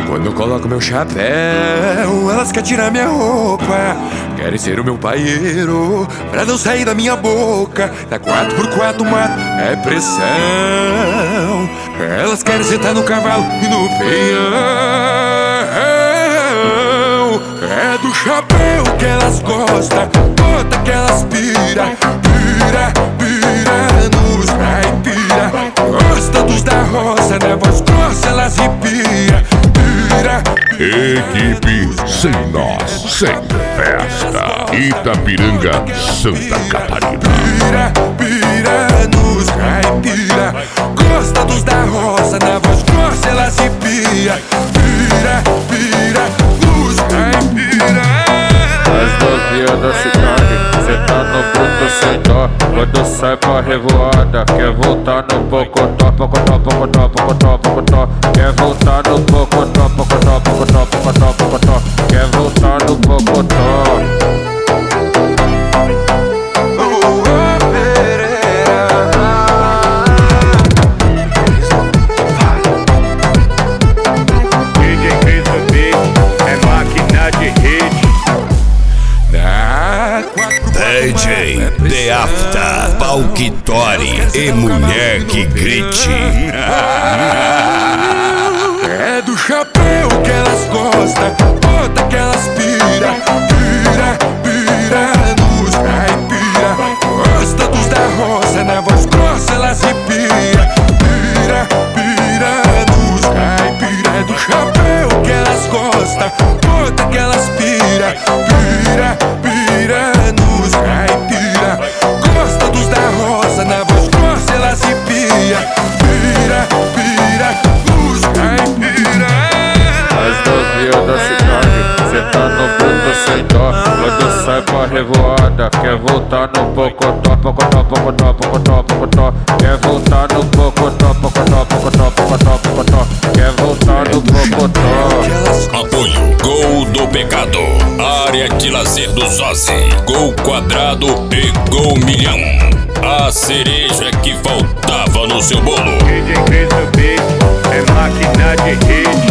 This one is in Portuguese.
Quando eu coloco meu chapéu, elas querem tirar minha roupa, querem ser o meu paieiro pra não sair da minha boca. Na 4x4 mato é pressão. Elas querem sentar no cavalo e no peão. É do chapéu que elas gostam, bota que elas pira, pira, pira nos caipira. Gosta dos da roça, na voz grossa elas ripia, pira. Equipe Sem Nós, Sem Festa, Itapiranga, Santa Catarina. Pira, pira nos caipira. Gosta dos da roça, na voz grossa elas ripia, pira, pira nos caipira. As novinhas da cidade, cê tá no bruto sem dó. Quando sai pra revoada, quer voltar no pocotó, pocotó, pocotó, pocotó, pocotó. Quer voltar no pocotó, pocotó, pocotó, pocotó, pocotó. Quer voltar no pocotó. DJ The After, Palquitori e mulher que grite. É do chapéu que elas gostam, bota que elas pira, pira, pira nos caipira. Gosta dos da roça, na voz grossa elas ripia, pira, pira nos caipira. É do chapéu que elas gostam, bota que elas pira, pira, pira nos caipira. Gosta dos da roça, na voz grossa elas ripia, pira, pira nos caipira. As novinhas da cidade, cê tá no bruto sem dó. Quando sai pra revoada, quer voltar no pocotó, pocotó, pocotó, pocotó, pocotó. Quer voltar no pocotó, pocotó, pocotó, pocotó, pocotó. Quer voltar no pocotó. Apoio Gol do Pecado, área de lazer do Zozzi, Gol Quadrado e Gol Milhão. A cereja que faltava no seu bolo. DJ Cris do Beat, é máquina de hit.